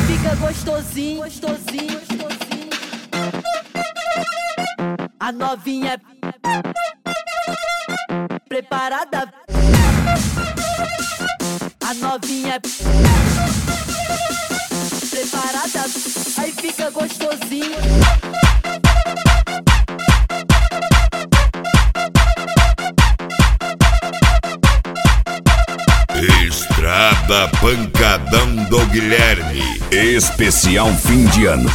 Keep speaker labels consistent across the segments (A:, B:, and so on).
A: fica gostosinho, gostosinho, gostosinho. A novinha é preparada. A novinha é preparada. Aí fica gostosinho.
B: Estrada Pancadão do Guilherme. Especial fim de ano.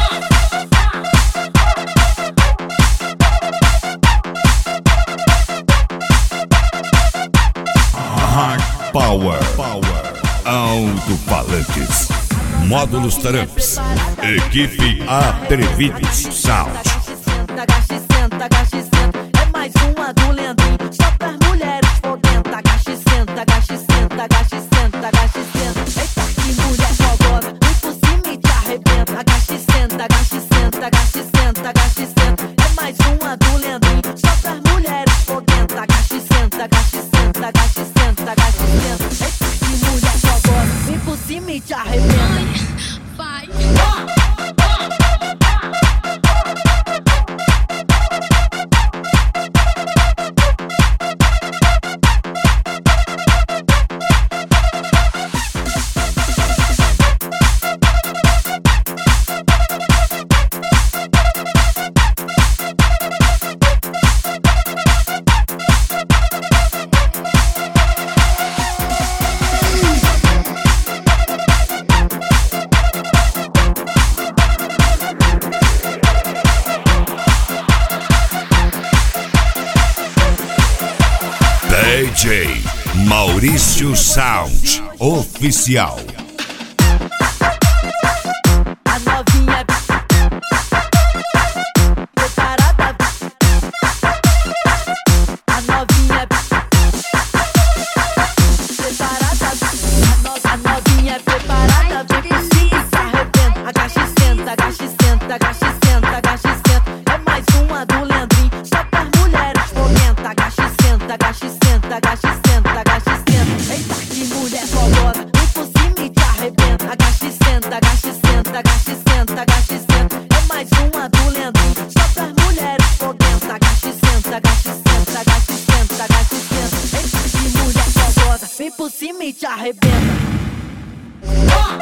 B: Hard Power. Alto-falantes. Módulos Tramps. Equipe Atrevidos Sound.
A: Agache, senta, agache, senta. É mais uma do Leandrinho. Só pras mulheres foguenta. Agache, senta, agache, senta, agache, senta, agache, senta. Eita, que mulher fogosa. Vem por cima e te arrebenta. Agache, senta, agache, senta, agache, senta, agache, senta. É mais uma do Leandrinho. Só pras mulheres foguenta. Agache, senta, agache, senta, agache, senta, agache, senta. Eita, que mulher fogosa. Vem por cima e te arrebenta.
C: Vai.
B: DJ Maurício Sound Oficial.
A: A novinha preparada. A novinha preparada. A novinha preparada. Vem por cima e se arrebenta. Agache, senta, agache, senta, agache, senta, agache, senta. É mais uma do Leandrinho. Só pras mulheres foguenta. Agache, senta, agache, senta, agache, senta, agache, senta. Eita, que mulher fogosa. Vem por cima e te arrebenta. Agache, senta, agache, senta, agache, senta, agache, senta. É mais uma do Leandrinho. Só pras mulheres foguenta. Agache, senta, agache, senta, agache, senta, agache, senta. Eita, que mulher fogosa. Vem por cima e te arrebenta.